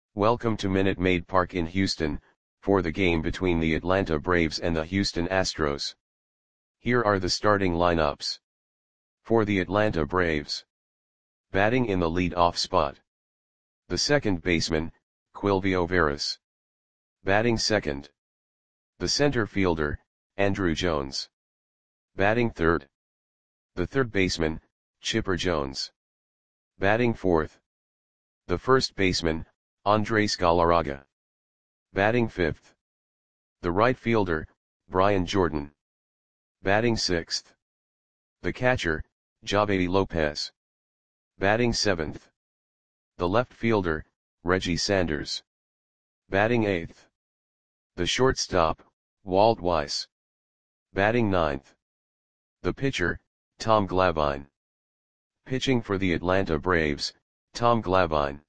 Welcome to Minute Maid Park in Houston, for the game between the Atlanta Braves and the Houston Astros. Here are the starting lineups. For the Atlanta Braves. Batting in the lead-off spot. The second baseman, Quilvio Veras. Batting second. The center fielder, Andruw Jones. Batting third. The third baseman, Chipper Jones. Batting fourth. The first baseman, Andres Galarraga. Batting fifth. The right fielder, Brian Jordan. Batting sixth. The catcher, Javedi Lopez. Batting seventh. The left fielder, Reggie Sanders. Batting eighth. The shortstop, Walt Weiss. Batting ninth. The pitcher, Tom Glavine. Pitching for the Atlanta Braves, Tom Glavine.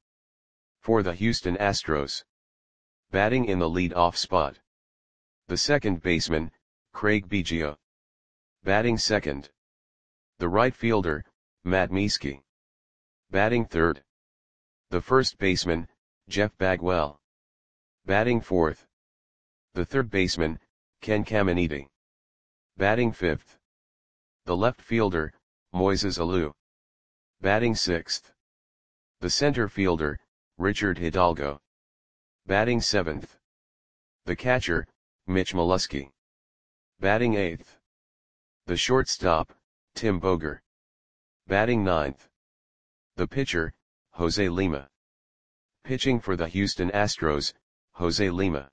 For the Houston Astros. Batting in the lead-off spot. The second baseman, Craig Biggio. Batting second. The right fielder, Matt Mieske. Batting third. The first baseman, Jeff Bagwell. Batting fourth. The third baseman, Ken Caminiti. Batting fifth. The left fielder, Moises Alou. Batting sixth. The center fielder, Richard Hidalgo. Batting seventh. The catcher, Mitch Molesky. Batting eighth. The shortstop, Tim Boger. Batting ninth. The pitcher, Jose Lima. Pitching for the Houston Astros, Jose Lima.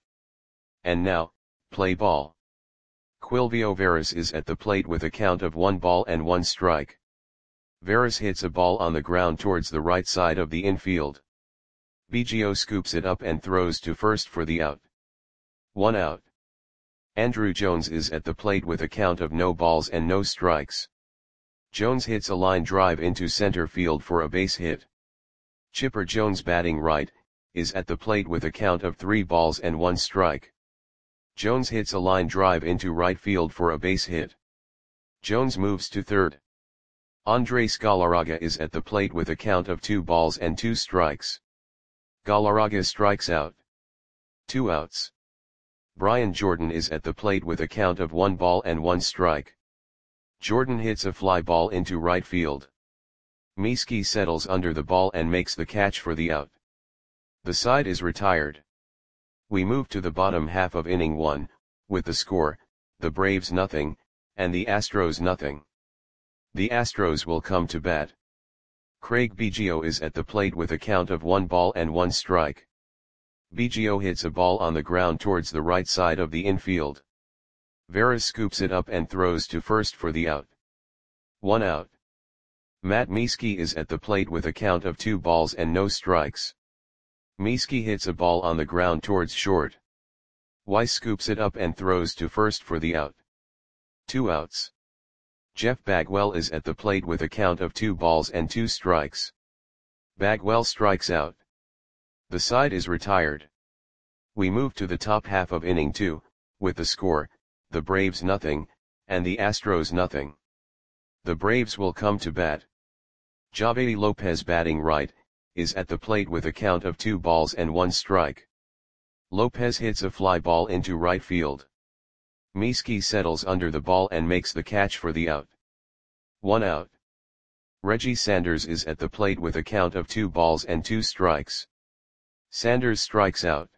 And now, play ball. Quilvio Veras is at the plate with a count of 1 ball and 1 strike. Veras hits a ball on the ground towards the right side of the infield. Biggio scoops it up and throws to first for the out. 1 out. Andruw Jones is at the plate with a count of no balls and no strikes. Jones hits a line drive into center field for a base hit. Chipper Jones, batting right, is at the plate with a count of 3 balls and 1 strike. Jones hits a line drive into right field for a base hit. Jones moves to third. Andres Galarraga is at the plate with a count of 2 balls and 2 strikes. Galarraga strikes out. 2 outs. Brian Jordan is at the plate with a count of 1 ball and 1 strike. Jordan hits a fly ball into right field. Mieske settles under the ball and makes the catch for the out. The side is retired. We move to the bottom half of inning 1, with the score, the Braves nothing, and the Astros nothing. The Astros will come to bat. Craig Biggio is at the plate with a count of 1 ball and 1 strike. Biggio hits a ball on the ground towards the right side of the infield. Veras scoops it up and throws to first for the out. 1 out. Matt Mieske is at the plate with a count of 2 balls and no strikes. Mieske hits a ball on the ground towards short. Weiss scoops it up and throws to first for the out. 2 outs. Jeff Bagwell is at the plate with a count of 2 balls and 2 strikes. Bagwell strikes out. The side is retired. We move to the top half of inning 2, with the score, the Braves nothing, and the Astros nothing. The Braves will come to bat. Javedi Lopez, batting right, is at the plate with a count of 2 balls and 1 strike. Lopez hits a fly ball into right field. Mieske settles under the ball and makes the catch for the out. 1 out. Reggie Sanders is at the plate with a count of 2 balls and 2 strikes. Sanders strikes out.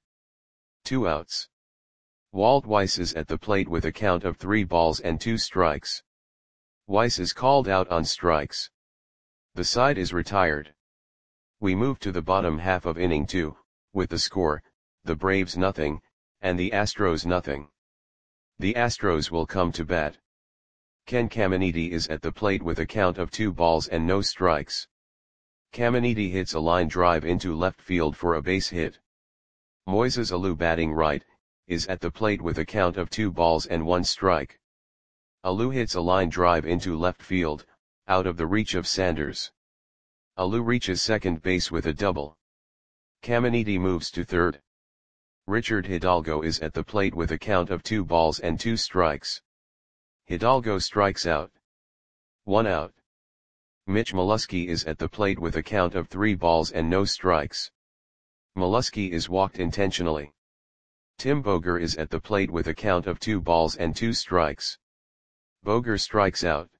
2 outs. Walt Weiss is at the plate with a count of 3 balls and 2 strikes. Weiss is called out on strikes. The side is retired. We move to the bottom half of inning 2, with the score, the Braves nothing, and the Astros nothing. The Astros will come to bat. Ken Caminiti is at the plate with a count of 2 balls and no strikes. Caminiti hits a line drive into left field for a base hit. Moises Alou, batting right, is at the plate with a count of 2 balls and 1 strike. Alou hits a line drive into left field, out of the reach of Sanders. Alou reaches second base with a double. Caminiti moves to third. Richard Hidalgo is at the plate with a count of 2 balls and 2 strikes. Hidalgo strikes out. 1 out. Mitch Molesky is at the plate with a count of 3 balls and no strikes. Molesky is walked intentionally. Tim Boger is at the plate with a count of 2 balls and 2 strikes. Boger strikes out.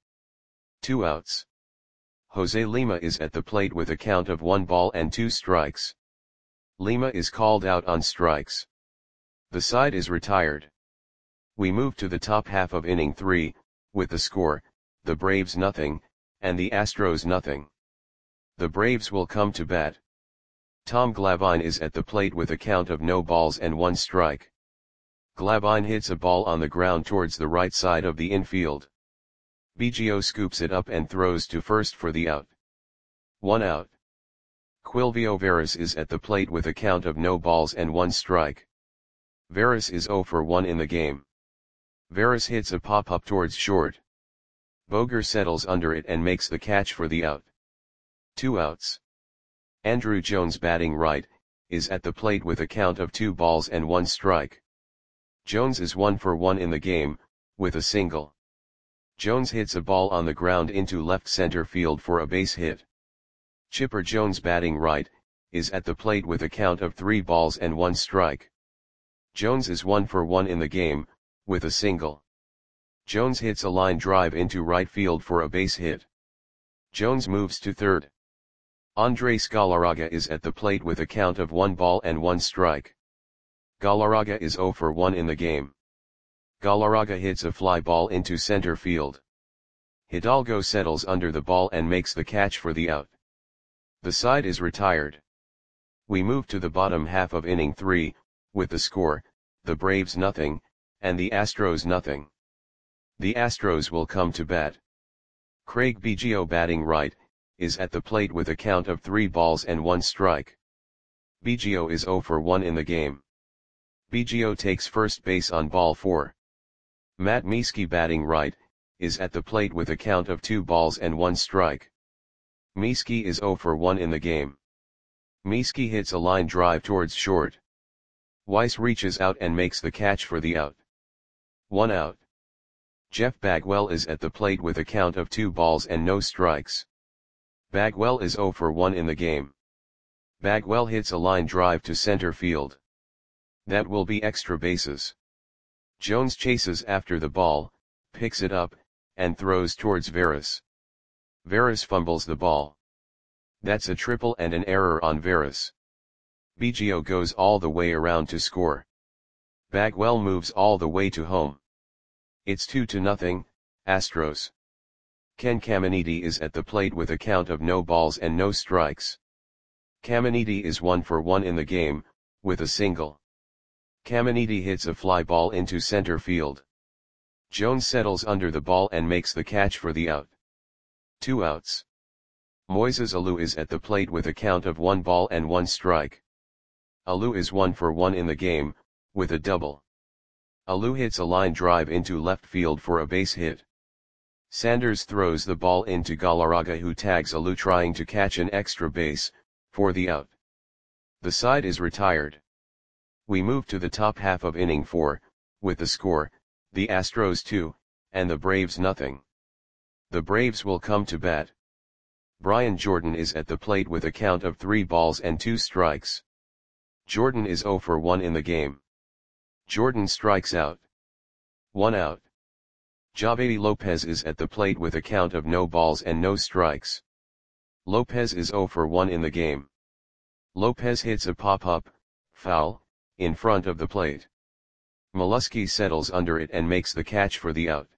2 outs. Jose Lima is at the plate with a count of 1 ball and 2 strikes. Lima is called out on strikes. The side is retired. We move to the top half of inning 3, with the score, the Braves nothing, and the Astros nothing. The Braves will come to bat. Tom Glavine is at the plate with a count of no balls and 1 strike. Glavine hits a ball on the ground towards the right side of the infield. Biggio scoops it up and throws to first for the out. 1 out. Quilvio Veras is at the plate with a count of no balls and 1 strike. Veras is 0 for 1 in the game. Veras hits a pop-up towards short. Boger settles under it and makes the catch for the out. 2 outs. Andruw Jones batting right, is at the plate with a count of 2 balls and 1 strike. Jones is 1 for 1 in the game, with a single. Jones hits a ball on the ground into left center field for a base hit. Chipper Jones batting right, is at the plate with a count of 3 balls and 1 strike. Jones is 1 for 1 in the game, with a single. Jones hits a line drive into right field for a base hit. Jones moves to third. Andres Galarraga is at the plate with a count of 1 ball and 1 strike. Galarraga is 0 for 1 in the game. Galarraga hits a fly ball into center field. Hidalgo settles under the ball and makes the catch for the out. The side is retired. We move to the bottom half of inning 3, with the score, the Braves nothing, and the Astros nothing. The Astros will come to bat. Craig Biggio batting right, is at the plate with a count of 3 balls and 1 strike. Biggio is 0 for 1 in the game. Biggio takes first base on ball 4. Matt Mieske batting right, is at the plate with a count of 2 balls and 1 strike. Mieske is 0 for 1 in the game. Mieske hits a line drive towards short. Weiss reaches out and makes the catch for the out. 1 out. Jeff Bagwell is at the plate with a count of 2 balls and no strikes. Bagwell is 0 for 1 in the game. Bagwell hits a line drive to center field. That will be extra bases. Jones chases after the ball, picks it up, and throws towards Veras. Veras fumbles the ball. That's a triple and an error on Veras. Biggio goes all the way around to score. Bagwell moves all the way to home. It's 2-0, Astros. Ken Caminiti is at the plate with a count of no balls and no strikes. Caminiti is 1 for 1 in the game, with a single. Caminiti hits a fly ball into center field. Jones settles under the ball and makes the catch for the out. 2 outs. Moises Alou is at the plate with a count of 1 ball and 1 strike. Alou is 1 for 1 in the game, with a double. Alou hits a line drive into left field for a base hit. Sanders throws the ball into Galarraga, who tags Alou trying to catch an extra base, for the out. The side is retired. We move to the top half of inning 4, with the score, the Astros 2, and the Braves nothing. The Braves will come to bat. Brian Jordan is at the plate with a count of 3 balls and 2 strikes. Jordan is 0 for 1 in the game. Jordan strikes out. 1 out. Javedi Lopez is at the plate with a count of no balls and no strikes. Lopez is 0 for 1 in the game. Lopez hits a pop-up, foul, in front of the plate. Molesky settles under it and makes the catch for the out.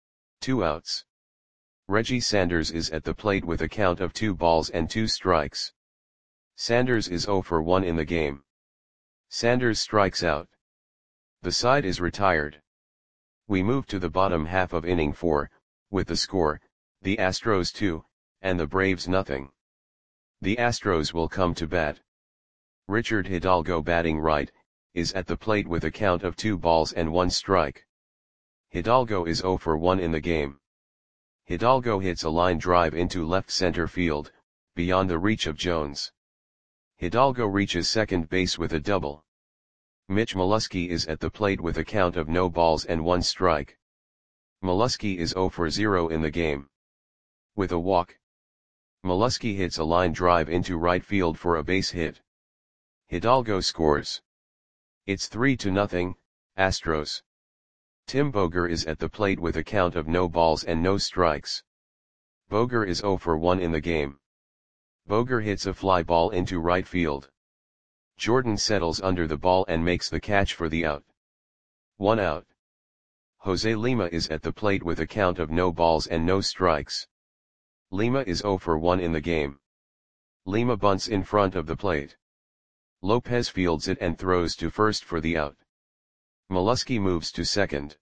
2 outs. Reggie Sanders is at the plate with a count of 2 balls and 2 strikes. Sanders is 0 for 1 in the game. Sanders strikes out. The side is retired. We move to the bottom half of inning 4, with the score, the Astros 2, and the Braves nothing. The Astros will come to bat. Richard Hidalgo batting right, is at the plate with a count of 2 balls and 1 strike. Hidalgo is 0 for 1 in the game. Hidalgo hits a line drive into left center field, beyond the reach of Jones. Hidalgo reaches second base with a double. Mitch Molesky is at the plate with a count of no balls and 1 strike. Molesky is 0 for 0 in the game. With a walk. Molesky hits a line drive into right field for a base hit. Hidalgo scores. It's 3-0, Astros. Tim Boger is at the plate with a count of no balls and no strikes. Boger is 0 for 1 in the game. Boger hits a fly ball into right field. Jordan settles under the ball and makes the catch for the out. 1 out. Jose Lima is at the plate with a count of no balls and no strikes. Lima is 0 for 1 in the game. Lima bunts in front of the plate. Lopez fields it and throws to first for the out. Molesky moves to second.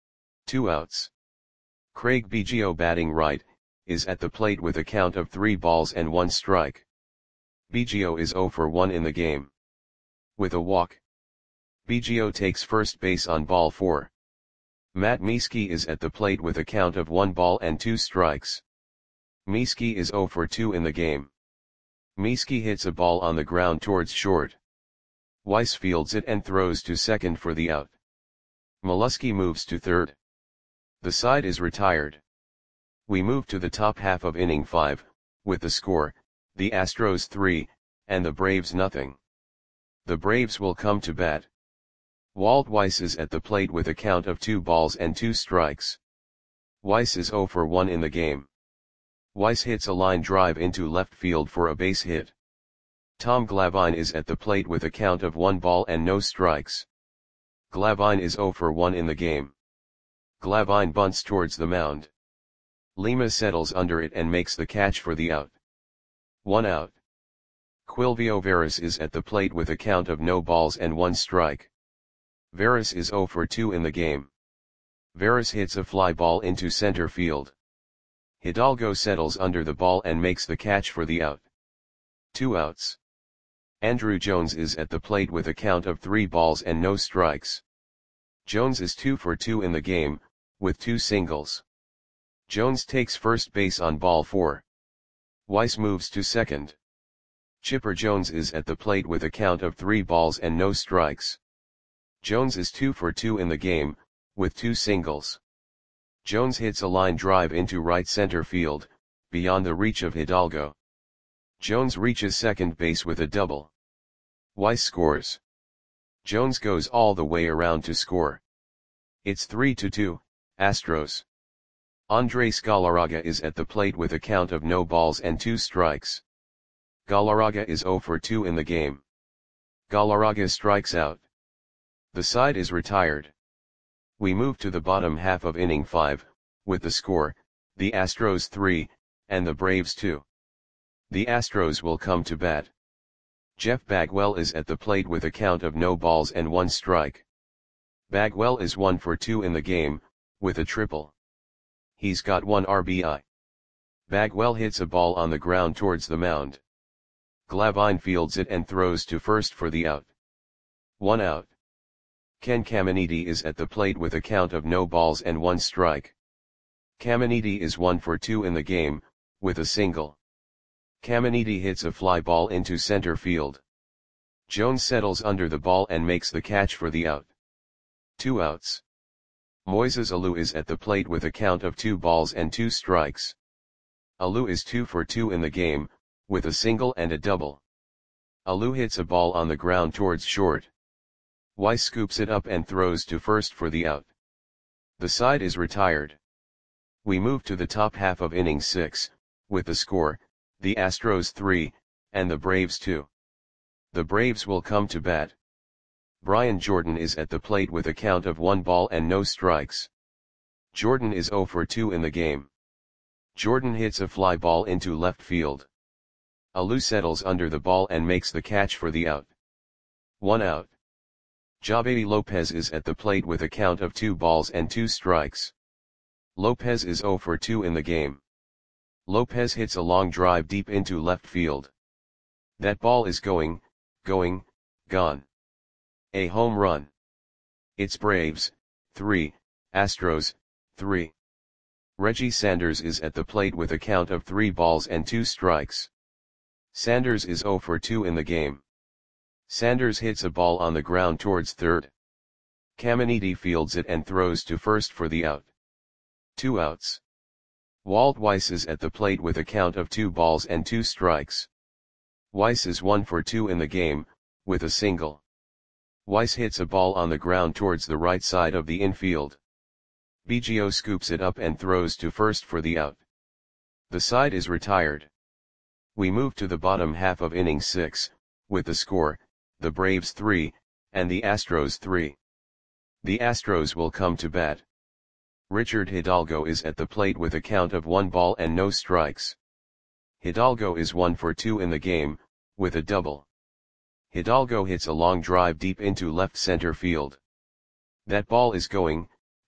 2 outs. Craig Biggio, batting right, is at the plate with a count of 3 balls and 1 strike. Biggio is 0 for 1 in the game. With a walk, Biggio takes first base on ball 4. Matt Mieske is at the plate with a count of 1 ball and 2 strikes. Mieske is 0 for 2 in the game. Mieske hits a ball on the ground towards short. Weiss fields it and throws to second for the out. Molesky moves to third. The side is retired. We move to the top half of inning 5, with the score, the Astros 3, and the Braves nothing. The Braves will come to bat. Walt Weiss is at the plate with a count of 2 balls and 2 strikes. Weiss is 0 for 1 in the game. Weiss hits a line drive into left field for a base hit. Tom Glavine is at the plate with a count of 1 ball and no strikes. Glavine is 0 for 1 in the game. Glavine bunts towards the mound. Lima settles under it and makes the catch for the out. 1 out. Quilvio Veras is at the plate with a count of no balls and 1 strike. Veras is 0 for 2 in the game. Veras hits a fly ball into center field. Hidalgo settles under the ball and makes the catch for the out. 2 outs. Andruw Jones is at the plate with a count of 3 balls and no strikes. Jones is 2 for 2 in the game, with 2 singles. Jones takes first base on ball 4. Weiss moves to second. Chipper Jones is at the plate with a count of 3 balls and no strikes. Jones is 2 for 2 in the game, with 2 singles. Jones hits a line drive into right center field, beyond the reach of Hidalgo. Jones reaches second base with a double. Weiss scores. Jones goes all the way around to score. It's 3-2, Astros. Andres Galarraga is at the plate with a count of no balls and 2 strikes. Galarraga is 0 for 2 in the game. Galarraga strikes out. The side is retired. We move to the bottom half of inning 5, with the score, the Astros 3, and the Braves 2. The Astros will come to bat. Jeff Bagwell is at the plate with a count of no balls and 1 strike. Bagwell is 1 for 2 in the game, with a triple. He's got 1 RBI. Bagwell hits a ball on the ground towards the mound. Glavine fields it and throws to first for the out. 1 out. Ken Caminiti is at the plate with a count of no balls and 1 strike. Caminiti is 1 for 2 in the game, with a single. Caminiti hits a fly ball into center field. Jones settles under the ball and makes the catch for the out. 2 outs. Moises Alou is at the plate with a count of 2 balls and 2 strikes. Alou is 2 for 2 in the game, with a single and a double. Alou hits a ball on the ground towards short. Weiss scoops it up and throws to first for the out. The side is retired. We move to the top half of inning 6, with the score, the Astros 3, and the Braves 2. The Braves will come to bat. Brian Jordan is at the plate with a count of 1 ball and no strikes. Jordan is 0 for 2 in the game. Jordan hits a fly ball into left field. Alou settles under the ball and makes the catch for the out. 1 out. Javier Lopez is at the plate with a count of 2 balls and 2 strikes. Lopez is 0 for 2 in the game. Lopez hits a long drive deep into left field. That ball is going, gone. A home run. It's Braves, 3, Astros, 3. Reggie Sanders is at the plate with a count of 3 balls and 2 strikes. Sanders is 0 for 2 in the game. Sanders hits a ball on the ground towards third. Caminiti fields it and throws to first for the out. 2 outs. Walt Weiss is at the plate with a count of 2 balls and 2 strikes. Weiss is 1 for 2 in the game, with a single. Weiss hits a ball on the ground towards the right side of the infield. Biggio scoops it up and throws to first for the out. The side is retired. We move to the bottom half of inning 6, with the score, the Braves 3, and the Astros 3. The Astros will come to bat. Richard Hidalgo is at the plate with a count of 1 ball and no strikes. Hidalgo is 1 for 2 in the game, with a double. Hidalgo hits a long drive deep into left center field. That ball is gone.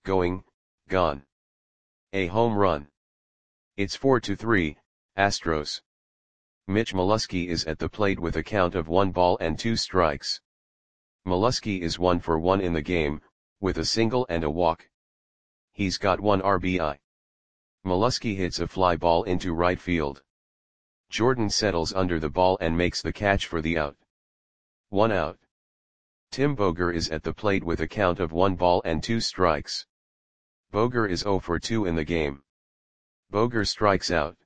A home run. It's 4-3, Astros. Mitch Molesky is at the plate with a count of 1 ball and 2 strikes. Molesky is 1 for 1 in the game, with a single and a walk. He's got 1 RBI. Molesky hits a fly ball into right field. Jordan settles under the ball and makes the catch for the out. 1 out. Tim Boger is at the plate with a count of 1 ball and 2 strikes. Boger is 0 for 2 in the game. Boger strikes out.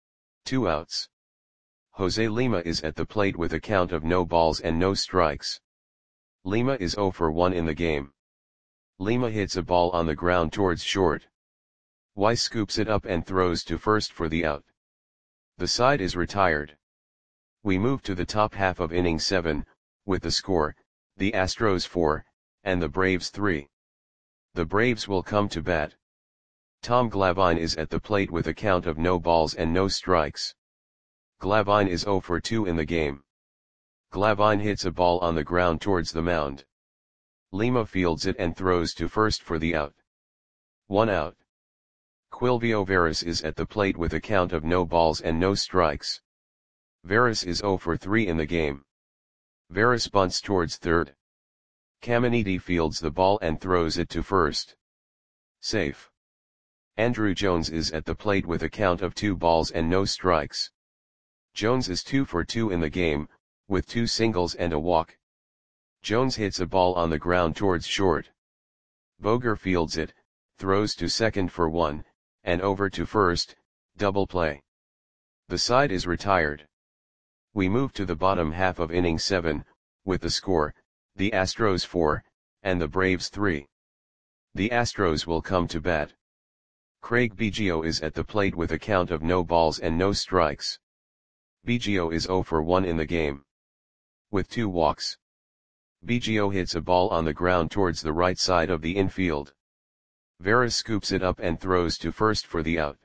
2 outs. Jose Lima is at the plate with a count of no balls and no strikes. Lima is 0 for 1 in the game. Lima hits a ball on the ground towards short. Weiss scoops it up and throws to first for the out. The side is retired. We move to the top half of inning 7, with the score, the Astros 4, and the Braves 3. The Braves will come to bat. Tom Glavine is at the plate with a count of no balls and no strikes. Glavine is 0 for 2 in the game. Glavine hits a ball on the ground towards the mound. Lima fields it and throws to first for the out. 1 out. Quilvio Veras is at the plate with a count of no balls and no strikes. Veras is 0 for 3 in the game. Veras bunts towards third. Caminiti fields the ball and throws it to first. Safe. Andruw Jones is at the plate with a count of 2 balls and no strikes. Jones is 2 for 2 in the game, with 2 singles and a walk. Jones hits a ball on the ground towards short. Boger fields it, throws to second for 1, and over to first, double play. The side is retired. We move to the bottom half of inning 7, with the score, the Astros 4, and the Braves 3. The Astros will come to bat. Craig Biggio is at the plate with a count of no balls and no strikes. Biggio is 0 for 1 in the game. With 2 walks. Biggio hits a ball on the ground towards the right side of the infield. Veras scoops it up and throws to first for the out.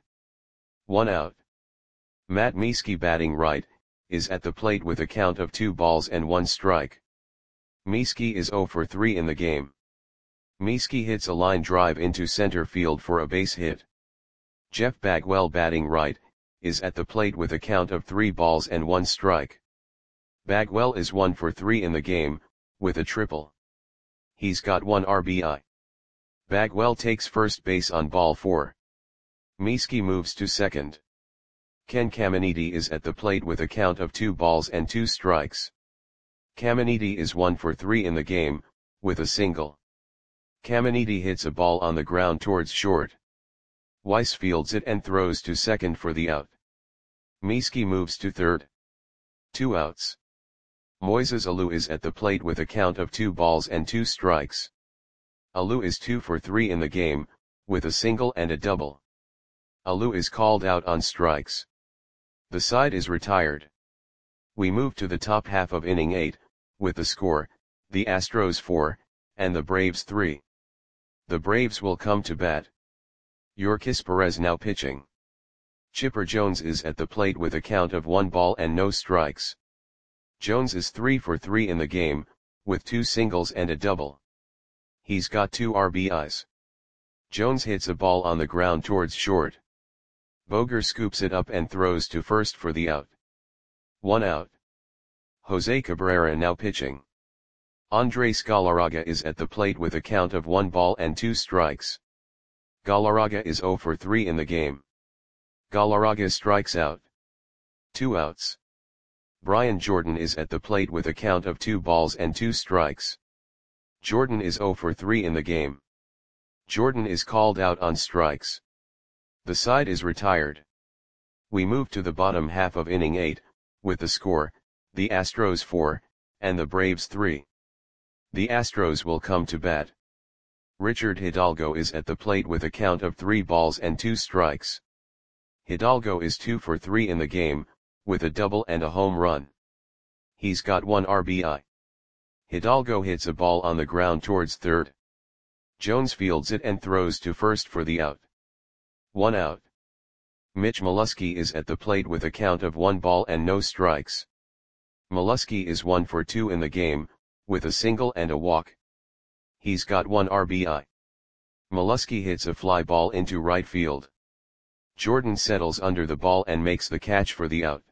1 out. Matt Mieske, batting right, is at the plate with a count of 2 balls and 1 strike. Mieske is 0 for 3 in the game. Mieske hits a line drive into center field for a base hit. Jeff Bagwell, batting right, is at the plate with a count of 3 balls and 1 strike. Bagwell is 1 for 3 in the game, with a triple. He's got 1 RBI. Bagwell takes first base on ball 4. Mieske moves to second. Ken Caminiti is at the plate with a count of 2 balls and 2 strikes. Caminiti is 1 for 3 in the game, with a single. Caminiti hits a ball on the ground towards short. Weiss fields it and throws to second for the out. Mieske moves to third. 2 outs. Moises Alou is at the plate with a count of 2 balls and 2 strikes. Alou is 2 for 3 in the game, with a single and a double. Alou is called out on strikes. The side is retired. We move to the top half of inning 8, with the score, the Astros 4, and the Braves 3. The Braves will come to bat. Yorkis Perez now pitching. Chipper Jones is at the plate with a count of 1 ball and no strikes. Jones is 3 for 3 in the game, with 2 singles and a double. He's got 2 RBIs. Jones hits a ball on the ground towards short. Boger scoops it up and throws to first for the out. 1 out. Jose Cabrera now pitching. Andres Galarraga is at the plate with a count of 1 ball and 2 strikes. Galarraga is 0 for 3 in the game. Galarraga strikes out. 2 outs. Brian Jordan is at the plate with a count of 2 balls and 2 strikes. Jordan is 0 for 3 in the game. Jordan is called out on strikes. The side is retired. We move to the bottom half of inning 8, with the score, the Astros 4, and the Braves 3. The Astros will come to bat. Richard Hidalgo is at the plate with a count of 3 balls and 2 strikes. Hidalgo is 2 for 3 in the game, with a double and a home run. He's got 1 RBI. Hidalgo hits a ball on the ground towards third. Jones fields it and throws to first for the out. 1 out. Mitch Molesky is at the plate with a count of 1 ball and no strikes. Molesky is 1 for 2 in the game, with a single and a walk. He's got 1 RBI. Molesky hits a fly ball into right field. Jordan settles under the ball and makes the catch for the out.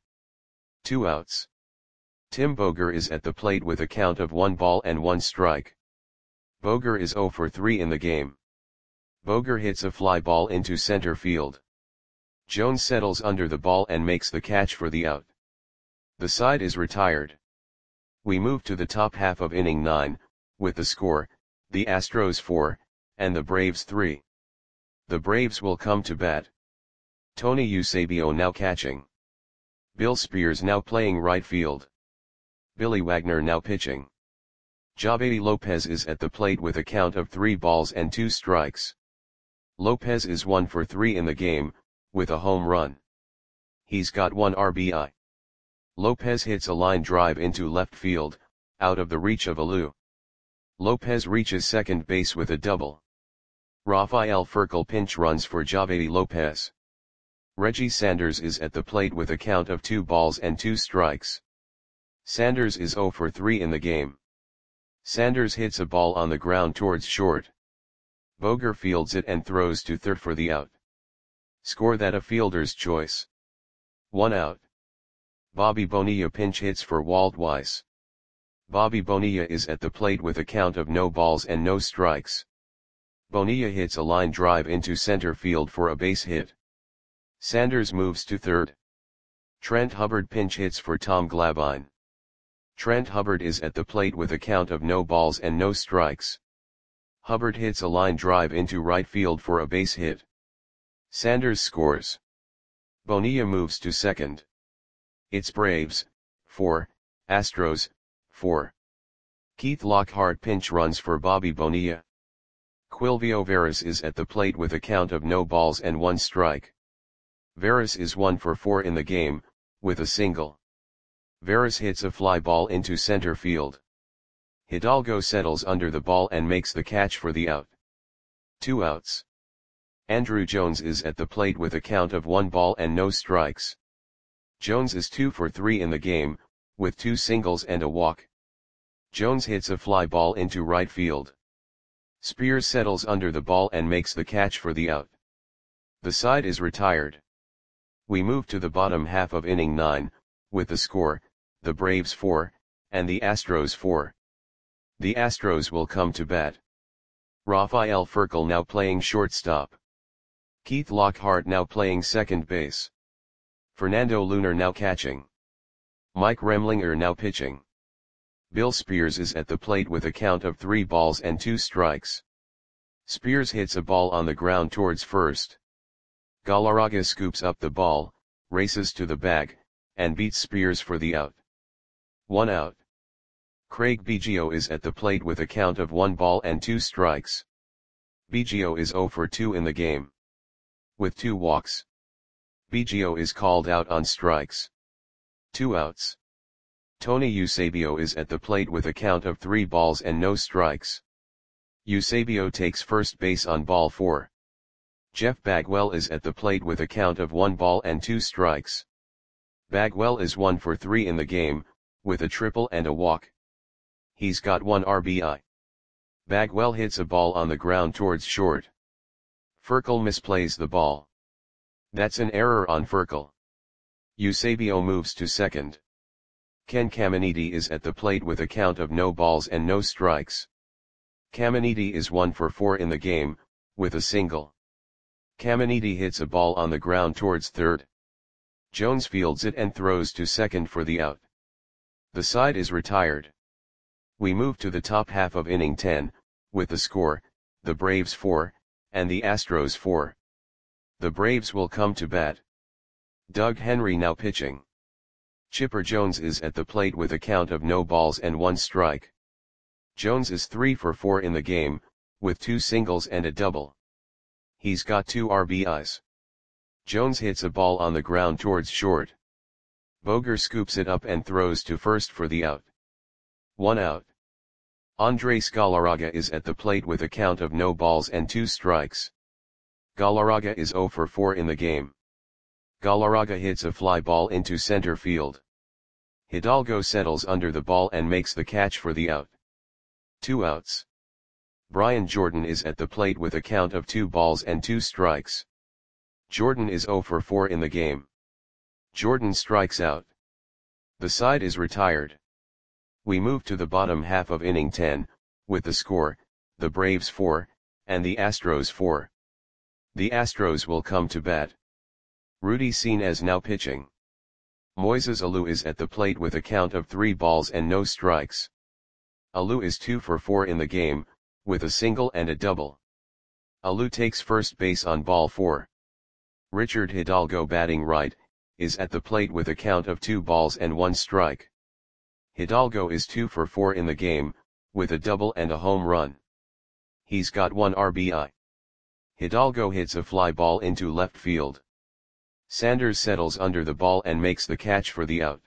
2 outs. Tim Boger is at the plate with a count of 1 ball and 1 strike. Boger is 0 for 3 in the game. Boger hits a fly ball into center field. Jones settles under the ball and makes the catch for the out. The side is retired. We move to the top half of inning 9, with the score, the Astros 4, and the Braves 3. The Braves will come to bat. Tony Eusebio now catching. Bill Spears now playing right field. Billy Wagner now pitching. Javedi Lopez is at the plate with a count of 3 balls and 2 strikes. Lopez is 1 for 3 in the game, with a home run. He's got 1 RBI. Lopez hits a line drive into left field, out of the reach of Alou. Lopez reaches second base with a double. Rafael Furcal pinch runs for Javedi Lopez. Reggie Sanders is at the plate with a count of 2 balls and 2 strikes. Sanders is 0 for 3 in the game. Sanders hits a ball on the ground towards short. Boger fields it and throws to third for the out. Score that a fielder's choice. 1 out. Bobby Bonilla pinch hits for Walt Weiss. Bobby Bonilla is at the plate with a count of no balls and no strikes. Bonilla hits a line drive into center field for a base hit. Sanders moves to third. Trent Hubbard pinch hits for Tom Glavine. Trent Hubbard is at the plate with a count of no balls and no strikes. Hubbard hits a line drive into right field for a base hit. Sanders scores. Bonilla moves to second. It's Braves, 4, Astros, 4. Keith Lockhart pinch runs for Bobby Bonilla. Quilvio Veras is at the plate with a count of no balls and 1 strike. Veras is 1 for 4 in the game, with a single. Veras hits a fly ball into center field. Hidalgo settles under the ball and makes the catch for the out. 2 outs. Andruw Jones is at the plate with a count of 1 ball and no strikes. Jones is 2 for 3 in the game, with 2 singles and a walk. Jones hits a fly ball into right field. Spears settles under the ball and makes the catch for the out. The side is retired. We move to the bottom half of inning 9, with the score, the Braves 4, and the Astros 4. The Astros will come to bat. Rafael Furcal now playing shortstop. Keith Lockhart now playing second base. Fernando Lunar now catching. Mike Remlinger now pitching. Bill Spears is at the plate with a count of 3 balls and 2 strikes. Spears hits a ball on the ground towards first. Galarraga scoops up the ball, races to the bag, and beats Spears for the out. 1 out. Craig Biggio is at the plate with a count of 1 ball and 2 strikes. Biggio is 0 for 2 in the game. With 2 walks. Biggio is called out on strikes. 2 outs. Tony Eusebio is at the plate with a count of 3 balls and no strikes. Eusebio takes first base on ball 4. Jeff Bagwell is at the plate with a count of 1 ball and 2 strikes. Bagwell is 1 for 3 in the game, with a triple and a walk. He's got 1 RBI. Bagwell hits a ball on the ground towards short. Furcal misplays the ball. That's an error on Furcal. Eusebio moves to second. Ken Caminiti is at the plate with a count of no balls and no strikes. Caminiti is 1 for 4 in the game, with a single. Caminiti hits a ball on the ground towards third. Jones fields it and throws to second for the out. The side is retired. We move to the top half of inning 10, with the score, the Braves 4, and the Astros 4. The Braves will come to bat. Doug Henry now pitching. Chipper Jones is at the plate with a count of no balls and 1 strike. Jones is 3 for 4 in the game, with 2 singles and a double. He's got 2 RBIs. Jones hits a ball on the ground towards short. Boger scoops it up and throws to first for the out. 1 out. Andres Galarraga is at the plate with a count of no balls and 2 strikes. Galarraga is 0 for 4 in the game. Galarraga hits a fly ball into center field. Hidalgo settles under the ball and makes the catch for the out. 2 outs. Brian Jordan is at the plate with a count of 2 balls and 2 strikes. Jordan is 0 for 4 in the game. Jordan strikes out. The side is retired. We move to the bottom half of inning 10, with the score, the Braves 4, and the Astros 4. The Astros will come to bat. Rudy Senes now pitching. Moises Alou is at the plate with a count of 3 balls and no strikes. Alou is 2 for 4 in the game, with a single and a double. Alou takes first base on ball 4. Richard Hidalgo, batting right, is at the plate with a count of 2 balls and 1 strike. Hidalgo is 2 for 4 in the game, with a double and a home run. He's got 1 RBI. Hidalgo hits a fly ball into left field. Sanders settles under the ball and makes the catch for the out.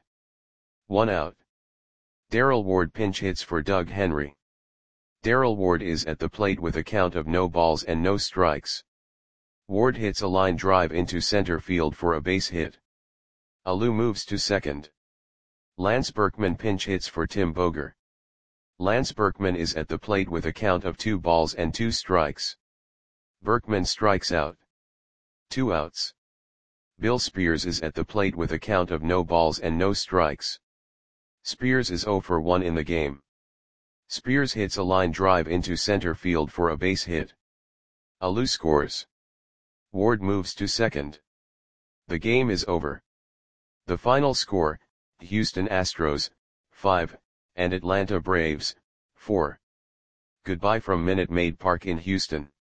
1 out. Darrell Ward pinch hits for Doug Henry. Darrell Ward is at the plate with a count of no balls and no strikes. Ward hits a line drive into center field for a base hit. Alou moves to second. Lance Berkman pinch hits for Tim Boger. Lance Berkman is at the plate with a count of 2 balls and 2 strikes. Berkman strikes out. 2 outs. Bill Spears is at the plate with a count of no balls and no strikes. Spears is 0 for 1 in the game. Spears hits a line drive into center field for a base hit. Alou scores. Ward moves to second. The game is over. The final score, Houston Astros, 5, and Atlanta Braves, 4. Goodbye from Minute Maid Park in Houston.